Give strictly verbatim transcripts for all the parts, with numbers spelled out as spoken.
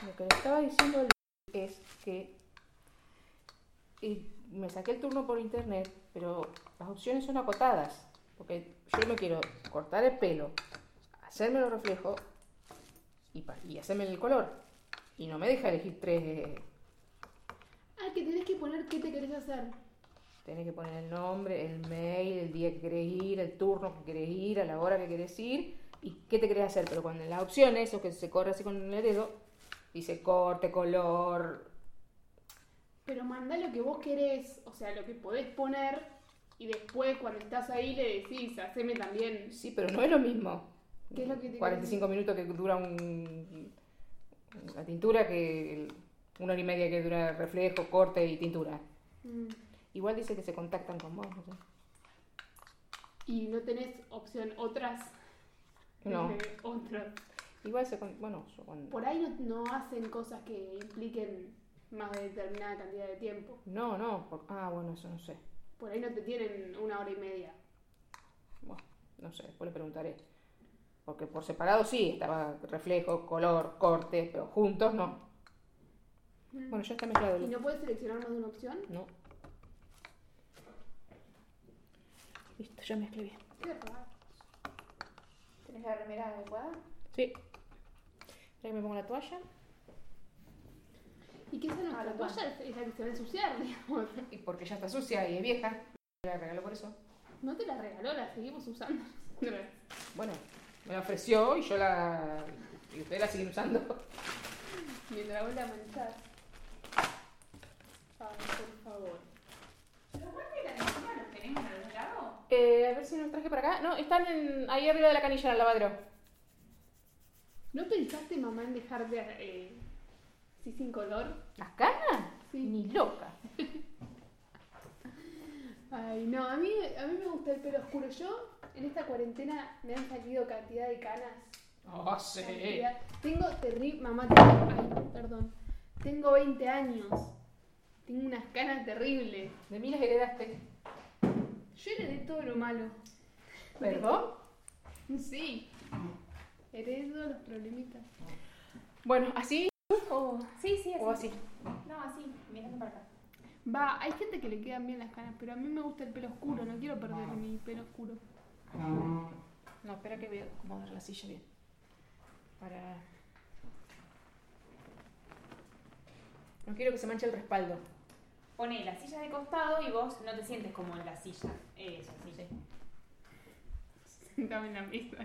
Lo que le estaba diciendo es que y me saqué el turno por internet, pero las opciones son acotadas. Porque yo me quiero cortar el pelo, hacerme los reflejos y, y hacerme el color. Y no me deja elegir tres. Ah, que tenés que poner qué te querés hacer. Tenés que poner el nombre, el mail, el día que querés ir, el turno que querés ir, a la hora que querés ir y qué te querés hacer. Pero cuando en las opciones, eso que se corre así con el dedo, dice corte, color. Pero mandá lo que vos querés, o sea, lo que podés poner y después cuando estás ahí le decís, haceme también. Sí, pero no es lo mismo. ¿Qué es lo que te cuarenta y cinco minutos que dura un, una tintura que una hora y media que dura reflejo, corte y tintura. Mm. Igual dice que se contactan con vos, no sé. ¿Y no tenés opción otras? No. Eh, otras. Igual se... Bueno, yo cuando... Por ahí no, no hacen cosas que impliquen más de determinada cantidad de tiempo. No, no. Por, ah, bueno, eso no sé. Por ahí no te tienen una hora y media. Bueno, no sé, después le preguntaré. Porque por separado sí, estaba reflejo, color, corte, pero juntos no. Mm. Bueno, ya está mezclado. ¿Y no puedes seleccionar más de una opción? No. Listo, ya mezclé bien. Qué raro. ¿Tenés la remera adecuada? Sí. Espera que me pongo la toalla. ¿Y qué es esa nuestra toalla? Es la que se va a ensuciar, digamos. Y porque ya está sucia y es vieja. La regaló por eso. No te la regaló, la seguimos usando. Bueno, me la ofreció y yo la... y ustedes la siguen usando. Mientras vos la manchás. Ay, por favor. ¿Los guantes de la encima los tenemos a los lados? Eh, a ver si los traje para acá. No, están en, ahí arriba de la canilla en el lavadero. ¿No pensaste, mamá, en dejarte eh, así sin color? ¿Las canas? Sí. Ni loca. Ay, no, a mí, a mí me gusta el pelo oscuro. Yo, en esta cuarentena, me han salido cantidad de canas. Oh, sí. Cantidad. Tengo terrible... Mamá, tengo... Ay, perdón. Tengo veinte años. Tengo unas canas terribles. De mí las heredaste. Yo heredé todo lo malo. ¿Perdón? Sí. Heredé todos los problemitas. Bueno, ¿así? ¿O, Sí, sí, así. o así? No, así, mirando para acá. Va, hay gente que le quedan bien las canas, pero a mí me gusta el pelo oscuro. No quiero perder mi pelo oscuro. No, espera que voy a acomodar la silla bien. Para... No quiero que se manche el respaldo. Poné la silla de costado y vos no te sientes como en la silla. Eso, sí. Sí. Sentame en la mesa.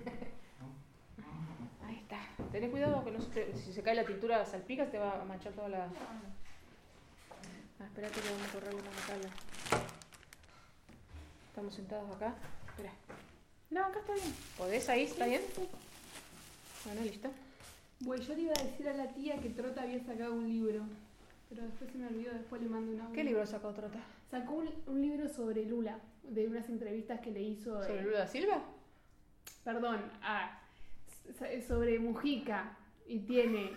Ahí está. Tenés cuidado que no se te, si se cae la tintura salpica, te va a manchar toda la... Ah, espérate que vamos a correr una tabla. Estamos sentados acá. Espera. No, acá está bien. ¿Podés ahí? ¿Está bien? Bueno, listo. Bueno, yo le iba a decir a la tía que Trota había sacado un libro, pero después se me olvidó, después le mando un audio. ¿Qué libro sacó Trota? Sacó un, un libro sobre Lula, de unas entrevistas que le hizo... ¿Sobre eh, Lula da Silva? Perdón, ah, s- sobre Mujica, y tiene...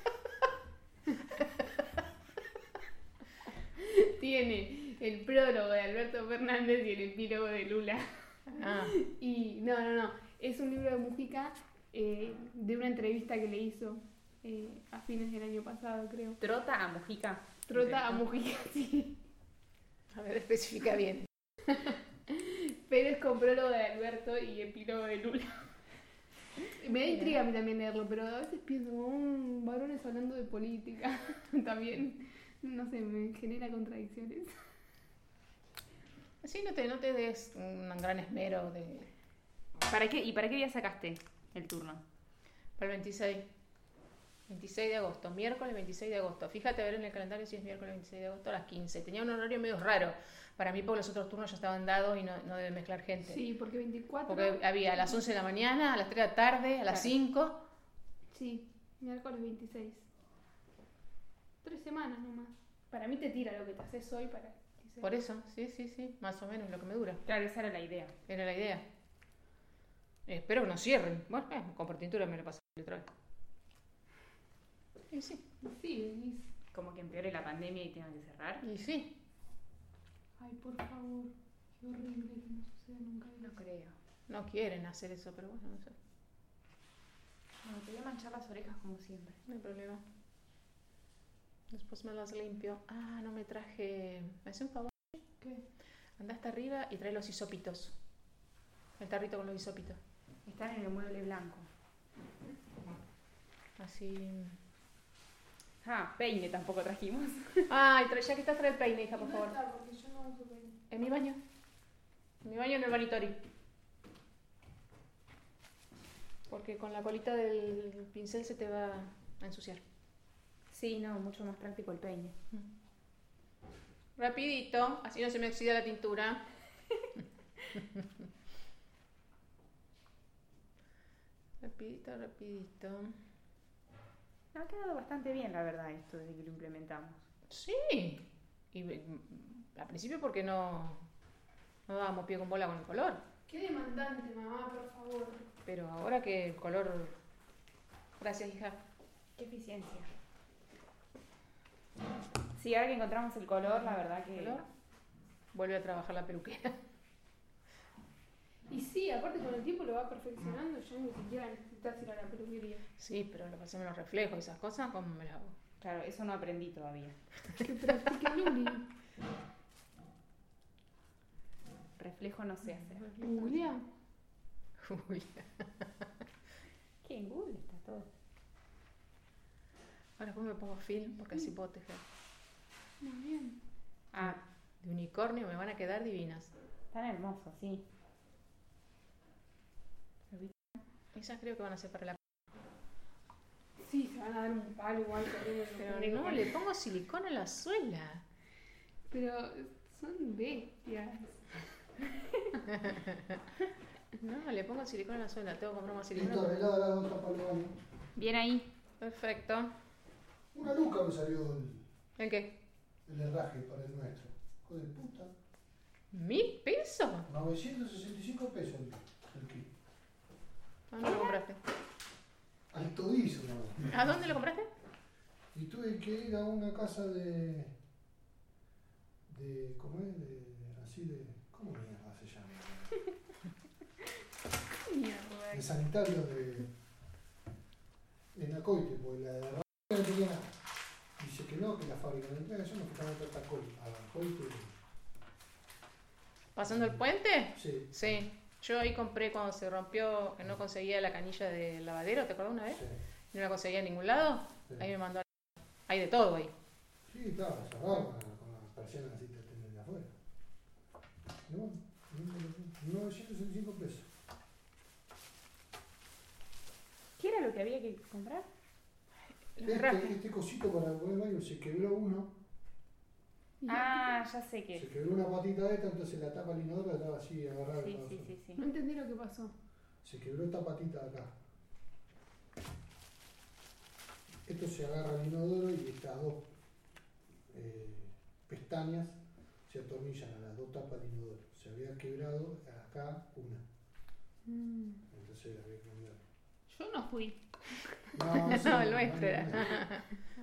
tiene el prólogo de Alberto Fernández y el epílogo de Lula. Ah. Y no, no, no, es un libro de Mujica eh, de una entrevista que le hizo eh, a fines del año pasado, creo. Trota a Mujica. Trota a Mujica, sí. A ver, especifica bien. Pero es con prólogo de Alberto y epílogo de Lula. Me da intriga a mí también leerlo, pero a veces pienso, mmm, varones hablando de política, también, no sé, me genera contradicciones. Así no te, no te des un gran esmero de... ¿Para qué, ¿Y para qué día sacaste el turno? Para el veintiséis. veintiséis de agosto, miércoles veintiséis de agosto. Fíjate a ver en el calendario si es miércoles veintiséis de agosto a las quince. Tenía un horario medio raro para mí porque los otros turnos ya estaban dados y no, no deben mezclar gente. Sí, porque veinticuatro... Porque había a las once de la mañana, a las tres de la tarde, a las Claro. cinco. Sí, miércoles veintiséis. Tres semanas nomás. Para mí te tira lo que te haces hoy para... veintiséis. Por eso, sí, sí, sí, más o menos lo que me dura. Claro, esa era la idea. Era la idea. Eh, espero que no cierren. Bueno, eh, con partitura me lo paso otra vez. Y sí. Sí, venís. Como que empeore la pandemia y tengan que cerrar. Y sí. Ay, por favor, qué horrible que no suceda nunca eso. No creo. No quieren hacer eso, pero bueno, no sé. Bueno, te voy a manchar las orejas como siempre. No hay problema. Después me las limpio. Ah, no me traje... ¿Me hace un favor? ¿Qué? Anda hasta arriba y trae los hisopitos. El tarrito con los hisopitos. Están en el mueble blanco. Así... Ah, peine tampoco trajimos. Ay, trae, ya que estás, trae el peine, hija, por No favor. está, porque yo no uso peine. En mi baño. En mi baño, en el vanitori. Porque con la colita del pincel se te va a ensuciar. Sí, no, mucho más práctico el peine. Rapidito, así no se me oxida la tintura. Rapidito, rapidito. Ha quedado bastante bien, la verdad, esto desde que lo implementamos. Sí. Y mm, al principio porque no, no dábamos pie con bola con el color. Qué demandante, mamá, por favor. Pero ahora que el color... Gracias, hija. Qué eficiencia. Sí, ahora que encontramos el color, la verdad que... ¿Color? Vuelve a trabajar la peluquera. Y sí, aparte con el tiempo lo va perfeccionando, ya ni siquiera necesitas ir a la peluquería. Sí, pero lo pasamos los reflejos y esas cosas, ¿cómo me las hago? Claro, eso no aprendí todavía. Que practique Luli. Reflejo no sé hacer. Googlea. Uy. ¿Qué? En Google está todo. Ahora después me pongo film porque así puedo tejer. Muy bien. Ah, De unicornio me van a quedar divinas. tan hermoso, sí. Esas creo que van a ser para la... Sí, se van a dar un palo igual que arriba. Pero no, le pongo silicona a la suela. Pero son bestias. No, le pongo silicona a la suela. Tengo que comprar más Listo, silicona. arreglada la otra para el baño. Bien ahí. Perfecto. Una luca me salió el, ¿En qué? el herraje para el nuestro. Hijo de puta. ¿Mil pesos? novecientos sesenta y cinco pesos el, el kit. ¿A dónde lo compraste? Al todizo, ¿no? ¿A dónde lo compraste? Y tuve que ir a una casa de. de. ¿Cómo es? De, así de. ¿Cómo mierda se llama? Mierda. De sanitario de. de Nacoite, porque la de Herraje no tenía nada. Dice que no, que la fábrica no entrega, yo no fui a otra a Nacoite. ¿Pasando el puente? Sí. Sí. Yo ahí compré cuando se rompió, que no conseguía la canilla del lavadero, ¿te acuerdas una vez? Sí. No la conseguía en ningún lado. Sí. Ahí me mandó. Hay de todo ahí. Sí, claro, cerrado con, con las persianas así te atienden de afuera. Y bueno, novecientos sesenta y cinco pesos. ¿Qué era lo que había que comprar? El herraje. Este, este cosito para poner el baño se quebró uno, Ah, ya sé se qué. quebró una patita de esta, entonces la tapa del inodoro estaba así agarrada. Sí, estaba sí, sola. sí, sí. No entendí lo que pasó. Se quebró esta patita de acá. Esto se agarra al inodoro y estas dos eh, pestañas se atornillan a las dos tapas del inodoro. Se había quebrado acá una, Mm. entonces había que cambiar. Yo no fui. No, eso No, no, el no, nuestro no, era.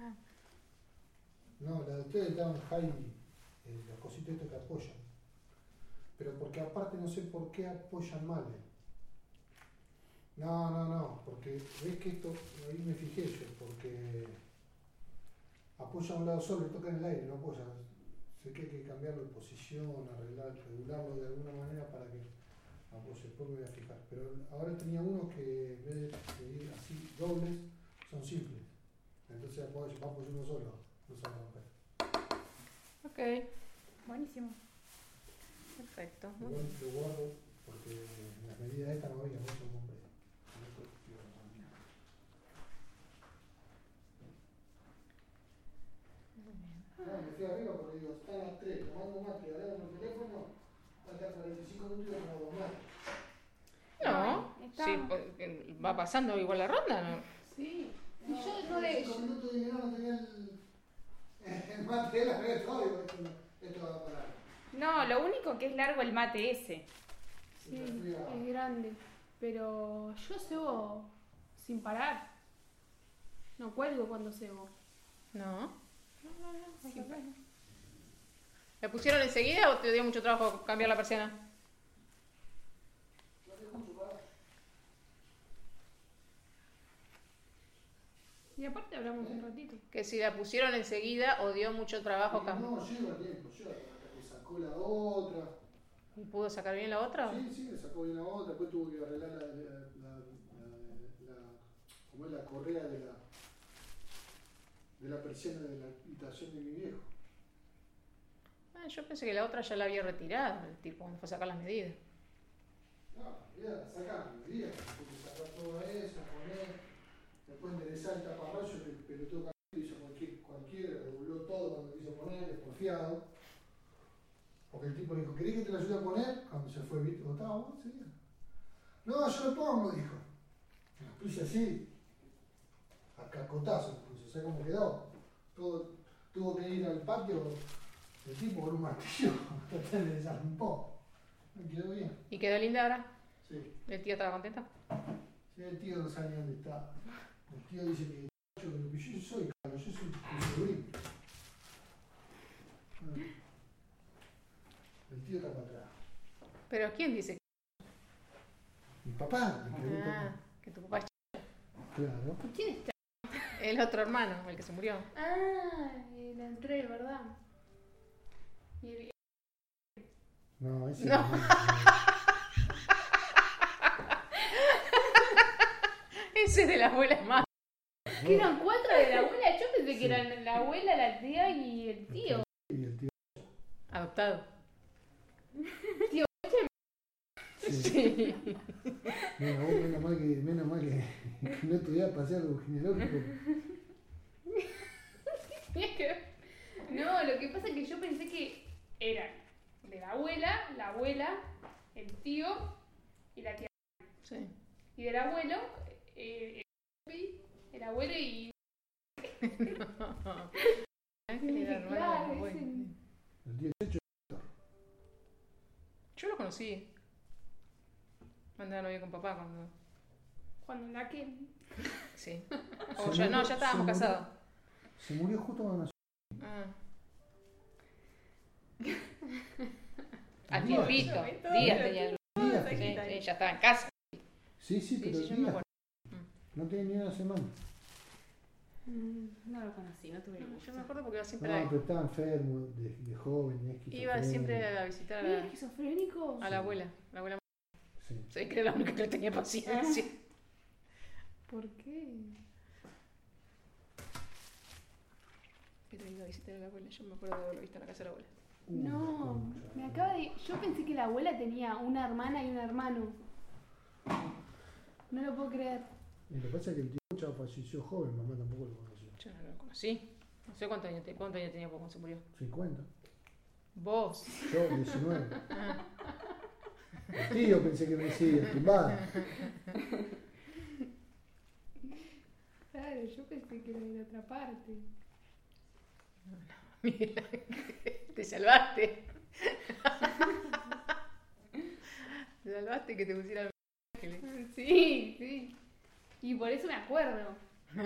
no. No, la de ustedes estaban high, eh, los cositos estos que apoyan. Pero porque aparte no sé por qué apoyan mal. eh. No, no, no, porque ves que esto, ahí me fijé yo, porque apoya a un lado solo y toca en el aire, no apoya. Sé que hay que cambiarlo de posición, arreglar, regularlo de alguna manera para que apoye, después me voy a fijar. Pero ahora tenía uno que en vez de seguir así dobles, son simples. Entonces apoya, va a apoyar uno solo, no se va a romper. Ok, Buenísimo. perfecto. Igual lo guardo porque en las medidas estas no había, mucho compré. No, me fui arriba porque digo, están las tres, tomando mate y hablando por teléfono, hasta cuarenta y cinco minutos y no hago más. No, Está- sí, porque va pasando igual la ronda, ¿no? Sí. Y No, yo no de cinco minutos y no, no tenía el, el mate de la red, todo, digo, esto, no- esto va a parar. No, lo único que es largo el mate ese. Sí, Y me fui a- es grande. Pero yo cebo sin parar. No cuelgo cuando cebo. No. Sí, bueno. ¿La pusieron enseguida o te dio mucho trabajo cambiar la persiana? No te escucho, pará. Y aparte hablamos un ratito. Que si la pusieron enseguida o dio mucho trabajo acá. No, lleva tiempo, lleva hasta que sacó la otra. ¿Y pudo sacar bien la otra? Sí, sí, le sacó bien la otra, después tuvo que arreglar la, la, la, la, la, como es la correa de la, de la persiana de la habitación de mi viejo. Ah, yo pensé que la otra ya la había retirado, el tipo cuando fue a sacar las medidas. No, ya, sacar las medidas, tuvo que sacar todo eso, poner, después enderezar el taparrayos, el pelotudo hizo cualquier, cualquiera, redobló todo cuando quiso poner, desconfiado. Porque el tipo dijo, ¿querés que te lo ayude a poner? Cuando se fue, ¿viste? ¿Estaba vos? Sí. No, yo lo pongo, dijo. Me lo puse así, a cacotazo me puse, ¿sabes cómo quedó? Todo, tuvo que ir al patio el tipo con un martillo, hasta le desarrumpó. Me quedó bien. ¿Y quedó linda ahora? Sí. ¿El tío estaba contento? Sí, el tío no sabe ni dónde está. El tío dice que yo, yo soy Carlos, yo soy tu sobrino. El tío está para atrás. ¿Pero quién dice que...? Mi papá, me preguntó. Ah, que tu papá es ch- Claro. ¿Quién está? el otro hermano, el que se murió. Ah, el Andrés, ¿verdad? Y el... No, ese No. no. Ese es de la abuela más. ¿Que eran cuatro de la abuela? Yo pensé que eran la abuela, la tía y el tío. Y el tío. Adoptado. Sí. Sí. Mira, vos menos mal que, menos mal que, que no estudiás para hacer algo genealógico. No, lo que pasa es que yo pensé que eran de la abuela, la abuela, el tío y la tía. Sí. Y del abuelo, eh, el, el abuelo y... Ángel era hermano Claro, de la es abuela. el- El dieciocho. Yo lo conocí. Andaba novio con papá cuando... Cuando la que... Sí. Se O ya, no, murió- ya estábamos se murió- casados. Se murió justo cuando nació. Ah. Al Días. tiempito. Todo Días lo tenía el... Días. Sí, sí, ya estaba en casa. Sí, sí, Sí, pero sí, yo me días. acuerdo. No tenía ni una semana. No lo conocí, no tuve el No, gusto. yo me acuerdo porque iba siempre, No, a, pero estaba enfermo de, de joven, tenía esquizofrenia. iba siempre a visitar a ¿Era la, esquizofrénico? a la abuela. La abuela Sí. sé que era la única que le tenía paciencia. ¿Por qué? Pero iba a visitar a la abuela. Yo me acuerdo de haberlo visto en la casa de la abuela. Uh, No, concha. me acaba de... Yo pensé que la abuela tenía una hermana y un hermano. No lo puedo creer. Y lo que pasa es que el tío Chavo falleció joven, mamá tampoco lo conoció. Yo no lo conocí. No sé cuántos años, te- cuántos años tenía cuando se murió. cincuenta. Vos. Yo, diecinueve. Ah, El tío pensé que me decía, tumbada. Claro, yo pensé que era de otra parte. mira, te salvaste. Te salvaste que te pusieran ángeles. Sí, sí. Y por eso me acuerdo.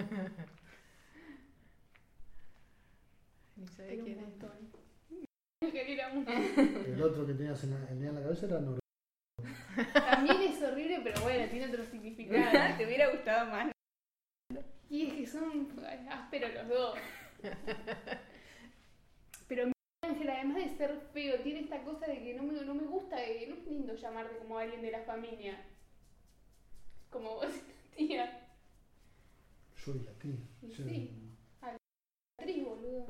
Ni sabía Era un quién era. montón. Que era un- El otro que tenías en la, en la cabeza era Nor. También es horrible, pero bueno, tiene otro significado. Te hubiera gustado más. Y es que son ásperos los dos. Pero mi Ángel, además de ser feo, tiene esta cosa de que no me, no me gusta, que no es lindo llamarte como alguien de la familia. Como vos, tía. Yo y la tía. Y O sea, sí. Beatriz, boludo.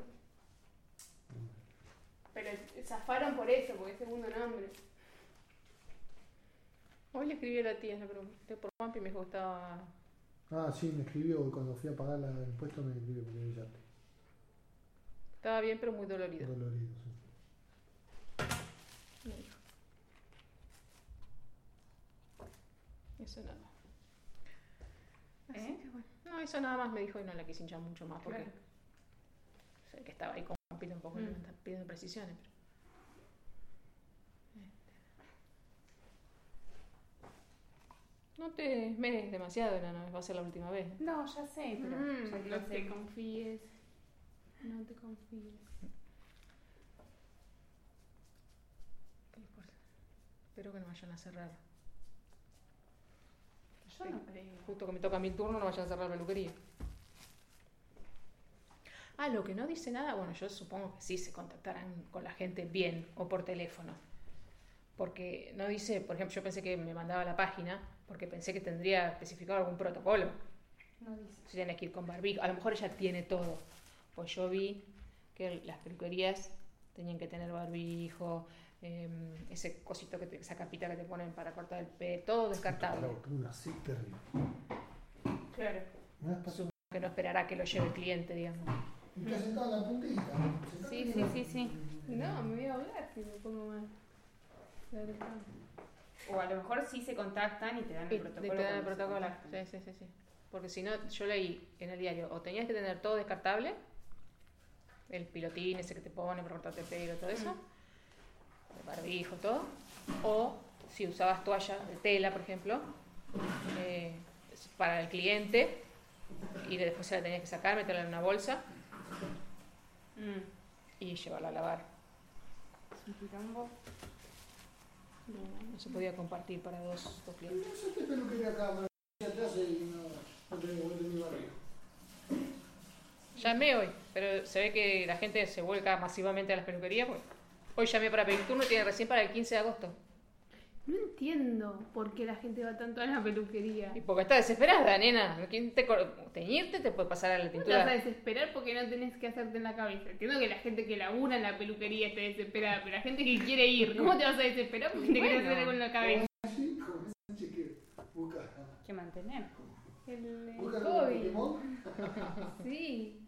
Pero zafaron por eso, porque es segundo nombre. Hoy le escribí a la tía, le pregunté por Juanpi y me dijo que estaba. Ah, sí, me escribió cuando fui a pagar la- el impuesto, me escribió porque ella Estaba bien, pero muy dolorido. dolorido. Sí. Me dijo. Eso nada. Así ¿Eh? que bueno. No, eso nada más me dijo y no la quise hinchar mucho más porque Claro. sé que estaba ahí con Juanpi, tampoco Mm. le están pidiendo precisiones. Pero... No te esmeres demasiado, Ana, no va a ser la última vez. ¿eh? No, ya sé, pero Mm, ya que no lo te sé. confíes. No te confíes. Qué fuerza. Espero que no vayan a cerrar. Yo no creo. Justo que me toca mi turno, no vayan a cerrar la peluquería. Ah, lo que no dice nada, bueno, yo supongo que sí se contactarán con la gente bien o por teléfono. Porque no dice, por ejemplo, yo pensé que me mandaba la página porque pensé que tendría especificado algún protocolo. No dice. Si tienes que ir con barbijo, a lo mejor ella tiene todo. Pues yo vi que las peluquerías tenían que tener barbijo, eh, ese cosito, que te, esa capita que te ponen para cortar el pelo, todo descartable. Claro, tuve una sed terrible. Claro. Una vez pasó. Supongo que no esperará que lo lleve el cliente, digamos. Y te sentado en la puntita. sentate Sí, en sí, la- sí, sí. No, me voy a ahogar si me pongo mal. Verdad. O a lo mejor sí se contactan y te dan el Y protocolo. te dan el cuando se protocolo. contactan. Sí, sí, sí, sí. Porque si no, yo leí en el diario, o tenías que tener todo descartable, el pilotín ese que te pone para cortarte el pelo, todo eso, el barbijo, todo, o si usabas toalla de tela, por ejemplo, eh, para el cliente, y después se la tenías que sacar, meterla en una bolsa Mm. y llevarla a lavar. Es un quilombo. No, no se podía compartir para dos, dos clientes. No sé qué peluquería acá, me atrás y no, no tengo vuelta en mi barrio. Llamé hoy, pero se ve que la gente se vuelca masivamente a las peluquerías. Pues. Hoy llamé para pedir turno y tiene recién para el quince de agosto. No entiendo por qué la gente va tanto a la peluquería. Y porque está desesperada, nena. ¿Quién te cor- teñirte te puede pasar a la ¿Cómo te vas a tintura? desesperar porque no tenés que hacerte en la cabeza? Entiendo que la gente que labura en la peluquería esté desesperada, pero la gente que quiere ir, ¿cómo te vas a desesperar porque te querés Bueno. hacer algo en la cabeza? Así, como ese Sánchez que busca. Que mantener. El, el Busca hobby. Pokémon. Sí.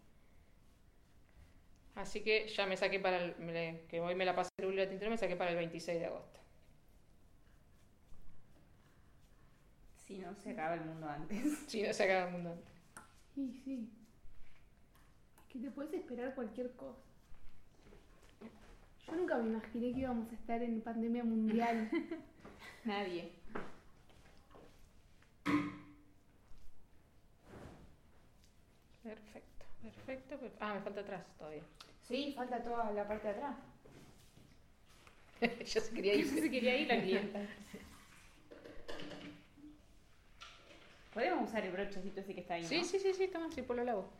Así que ya me saqué para el... me- que hoy me la pasé el hilo de la tintura, me saqué para el veintiséis de agosto. Si no, se acaba el mundo antes. Sí, no se acaba el mundo antes. Sí, sí. Es que te puedes esperar cualquier cosa. Yo nunca me imaginé que íbamos a estar en pandemia mundial. Nadie. Perfecto, perfecto. per- Ah, me falta atrás todavía. Sí, falta toda la parte de atrás. Ya se quería ir. Se quería ir la clienta. Podemos usar el brochecito ese que está ahí, ¿no? Sí, sí, sí, sí, toma, sí, por lo lavo.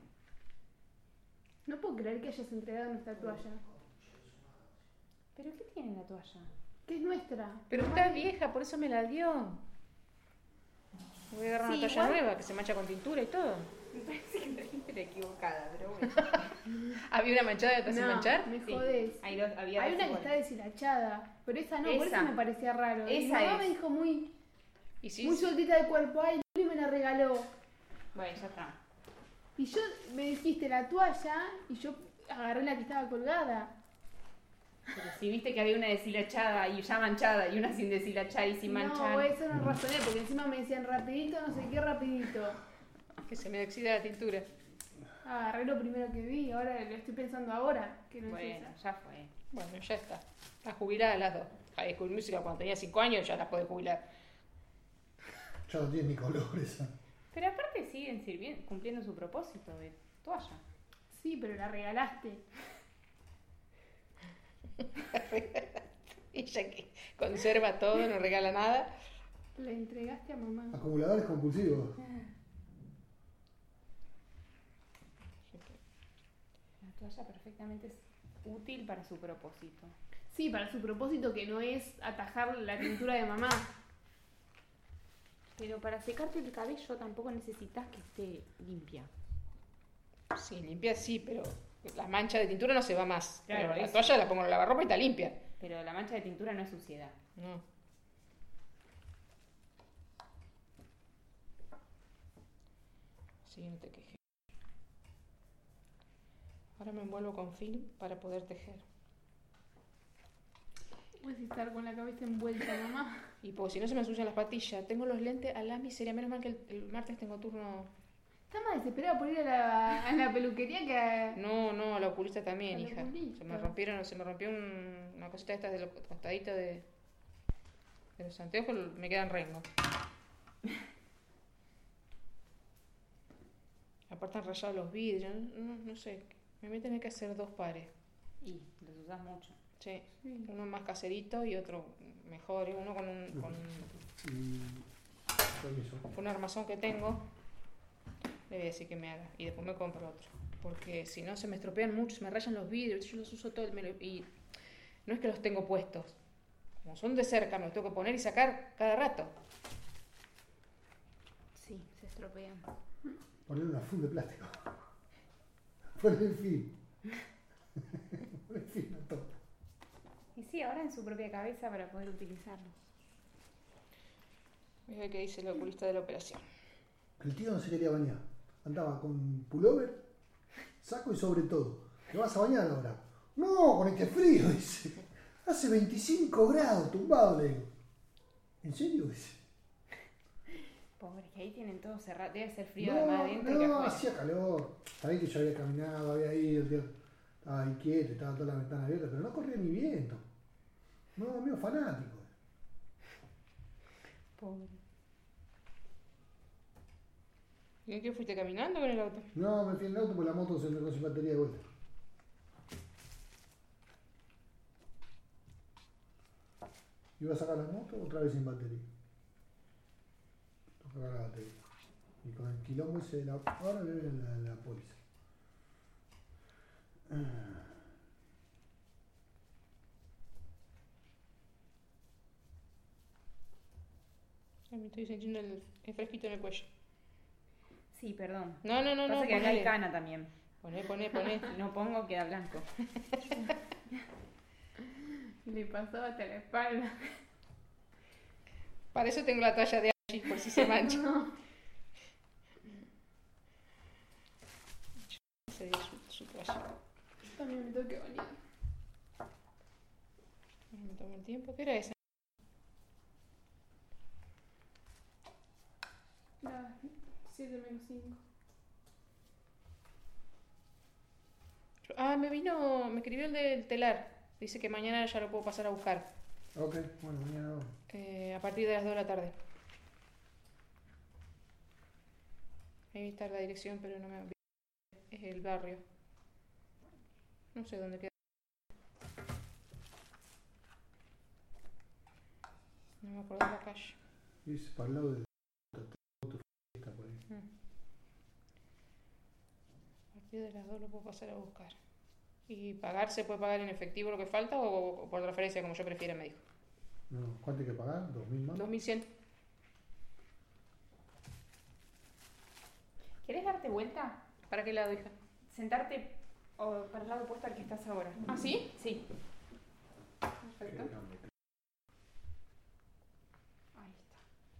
No puedo creer que hayas entregado nuestra toalla. ¿Pero qué tiene la toalla? Que es nuestra. Pero está vieja, por eso me la dio. Voy a agarrar Sí, una toalla igual- nueva que se mancha con tintura y todo. Me parece que trajiste la equivocada, pero bueno. ¿Había una manchada de otra sin No, manchar? me Sí. jodés. Hay, dos, había Hay dos una que iguales. está deshilachada, pero esa no, por Esa. eso me parecía raro. Y mi Esa mamá es. me dijo muy, Y sí, muy sí. sueltita de cuerpo, ay, Luli me la regaló. Bueno, ya está. Y yo me dijiste la toalla y yo agarré la que estaba colgada. Pero si viste que había una deshilachada y ya manchada y una sin deshilachar y sin manchar. No, eso no razoné, porque encima me decían rapidito, no sé qué rapidito. Que se me oxida la tintura. Agarré lo primero que vi, ahora lo estoy pensando ahora, que no es Bueno, esa. ya fue. Bueno, ya está. Está jubilada las dos. High School Musical cuando tenía cinco años ya las puede jubilar. Ya no tiene ni color esa. Pero aparte siguen sirviendo, cumpliendo su propósito de toalla. Sí, pero la regalaste. Ella que conserva todo, no regala nada. La entregaste a mamá. Acumuladores compulsivos. La toalla perfectamente es útil para su propósito. Sí, para su propósito que no es atajar la tintura de mamá. Pero para secarte el cabello tampoco necesitas que esté limpia. Sí, limpia sí, pero la mancha de tintura no se va más. Claro, Pero la eso. toalla la pongo en el lavarropa y está limpia. Pero la mancha de tintura no es suciedad. No. Sí, no te quejes. Ahora me envuelvo con film para poder tejer. Puedes estar con la cabeza envuelta, mamá. Y pues si no se me ensucian las patillas, tengo los lentes a la miseria. Menos mal que el, el martes tengo turno. Está más desesperada por ir a la, a la peluquería que a... No, no, a la oculista también, A la hija. oculista. Se me rompieron, se me rompió un- una cosita esta de los costaditos de, de los anteojos, me quedan rengo. Aparte han rayado los vidrios, no, no, no sé. Me voy a tener que hacer dos pares. Y los usas mucho. Sí, Sí. uno más caserito y otro mejor, y uno con un, con, Y. Permiso. con un armazón que tengo. Le voy a decir que me haga y después me compro otro. porque si no se me estropean mucho, se me rayan los vidrios, yo los uso todo el- me lo- y no es que los tengo puestos. Como son de cerca, me los tengo que poner y sacar cada rato. Sí, se estropean. Poner una funda de plástico. Poner el fin. Poner el fin a todo. Y sí, ahora en su propia cabeza para poder utilizarlos. Voy a ver qué dice el oculista de la operación. El tío no se quería bañar. Andaba con pullover, saco y sobre todo. ¿Te vas a bañar ahora? No, con este frío, dice. Hace veinticinco grados tumbado, le digo. ¿En serio? Dice. Pobre, que ahí tienen todo cerrado. Debe ser frío No, además adentro que no, afuera. hacía calor. Sabía que yo había caminado, había ido, tío. Estaba ahí quieto, estaba toda la ventana abierta, pero no corría ni viento. No, amigo fanático. Pobre. ¿Y en qué fuiste caminando con el auto? No, me fui en el auto porque la moto se me quedó sin batería de vuelta. Iba a sacar la moto otra vez sin batería. Tocar la batería. Y con el quilombo ese de la... Ahora me viene la, la póliza. Ah. Ay, me estoy sintiendo el, el fresquito en el cuello. Sí, perdón. No, no, no, Pasa no. que acá hay ponele. cana también. Poné, poné, poné. Si no pongo, queda blanco. Le pasaba hasta la espalda. Para eso tengo la toalla de Angie, por si se mancha. No. Ese es su, su toalla. Yo también me tengo que bañar. Me tomo el tiempo. ¿Qué era esa? Las siete menos cinco. Ah, me vino, me escribió el del telar. Dice que mañana ya lo puedo pasar a buscar. Ok, bueno, mañana vamos. Eh, a partir de las dos de la tarde. Ahí está la dirección, pero no me... Es el barrio. No sé dónde queda. No me acuerdo de la calle. Y es para el lado de tu fiesta por ahí. Mm. A partir de las dos lo puedo pasar a buscar. ¿Y pagar se puede pagar en efectivo lo que falta o, o por transferencia, como yo prefiera, me dijo? No, ¿cuánto hay que pagar? ¿Dos mil más? dos mil cien. ¿Querés darte vuelta? ¿Para qué lado, hija? Sentarte o para el lado opuesto al que estás ahora. ¿Ah, sí? Sí. Perfecto. Ahí está.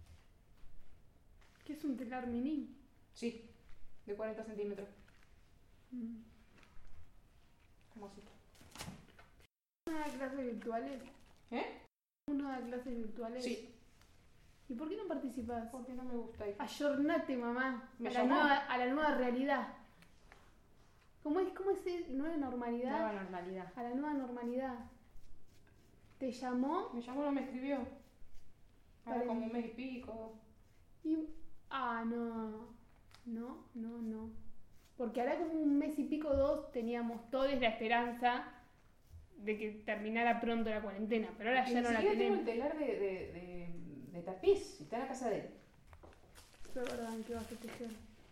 ¿Qué es un telar mini? Sí, de cuarenta centímetros. Mm. ¿Cómo así? ¿Uno da clases virtuales? ¿Eh? ¿Uno da clases virtuales? Sí. ¿Y por qué no participas? Porque no me gusta, hija. Ayornate, mamá, ¿Me a la, llamó? nueva, a la nueva realidad. ¿Cómo es, cómo es esa nueva normalidad? Nueva normalidad. A la nueva normalidad. ¿Te llamó? Me llamó, no me escribió. Ahora Vale. como un mes y pico. Y... Ah, no. No, no, no. Porque ahora como un mes y pico, dos, teníamos todos la esperanza de que terminara pronto la cuarentena. Pero ahora ya Ni no la siquiera tengo el tenemos. telar de, de, de, de tapiz. Está en la casa de él. Pero verdad, ¿en qué va a festejar?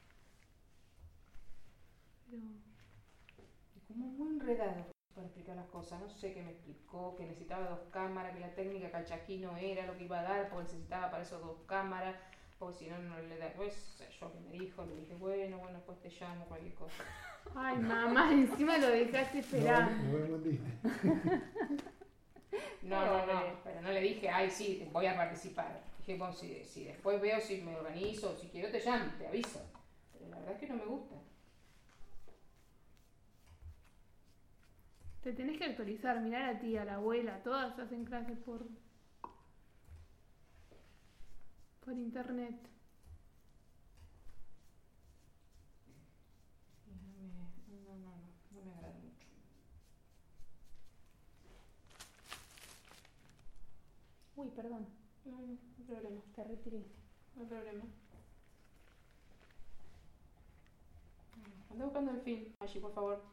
Pero... Y como muy enredado para explicar las cosas. No sé qué me explicó, que necesitaba dos cámaras, que la técnica calchaquí no era lo que iba a dar, porque necesitaba para eso dos cámaras, porque si no, no le da. Pues sé yo que me dijo, le dije, bueno, bueno, pues te llamo, cualquier cosa. Ay, mamá, encima lo dejaste esperar. No, no me mentiste. No, no, no, pero no le dije, ay, sí, voy a participar. Dije, bueno, si, si después veo si me organizo, si quiero te llamo, te aviso. Pero la verdad es que no me gusta. Te tenés que actualizar, mirar a ti, a la abuela, todas hacen clases por por internet. No, me- no, no, no, no me agrada mucho. Uy, perdón, No, no, no hay problema, te retiré. no hay problema. Anda buscando el film allí, por favor.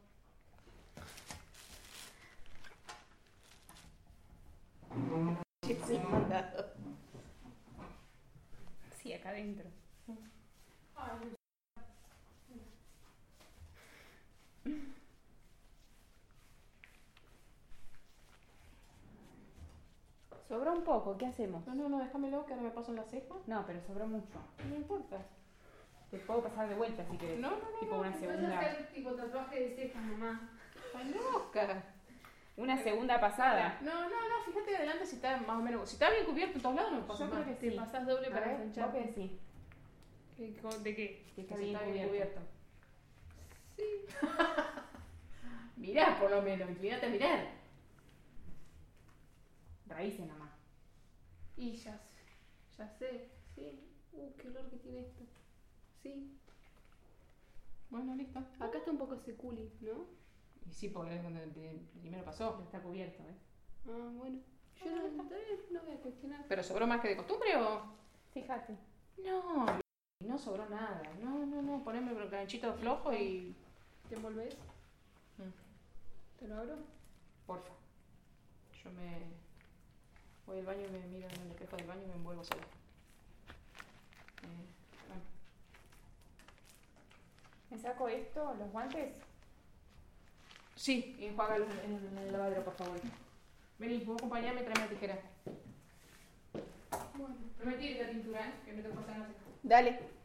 Sí, mandado. Sí, acá adentro. un poco, ¿qué hacemos? No, no, no, déjamelo que ahora me paso en la ceja. No, pero sobró mucho. No importa. Te puedo pasar de vuelta si querés. No, no, no, Tipo no, una Vas a segunda. hacer tipo tatuaje de cejas, mamá. Ay, loca. Una segunda pasada. No, no, no, fíjate adelante si está más o menos. Si está bien cubierto en todos lados, no pasa Yo nada. creo que Te sí. pasás doble A para ver, ¿vos ensanchar. qué decís? ¿Qué- co- ¿De qué? Que está Que bien está bien cubierto. cubierto. Mirá, por lo menos, inclinate a mirar. Raíces nomás. Y ya sé, ya sé, sí. Uh, qué olor que tiene esto. Sí. Bueno, listo. Acá está un poco seculi, ¿no? Y sí, porque es donde pri- primero pasó. Pero está cubierto, ¿ves? Ah, bueno. Yo no, está bien, no voy a cuestionar. ¿Pero sobró más que de costumbre o...? Fíjate. No, no sobró nada. No, no, no, poneme el ganchito flojo y... ¿Te envolves? Mm. ¿Te lo abro? Porfa. Yo me... Voy al baño y me miro en el espejo del baño y me envuelvo sola. Eh, bueno. ¿Me saco esto, los guantes? Sí, y enjuágalo en, en el lavadero, por favor. Vení, vos acompañame y tráeme la tijera. Bueno. Prometí la tintura, ¿eh? Que no te pasa nada. Dale.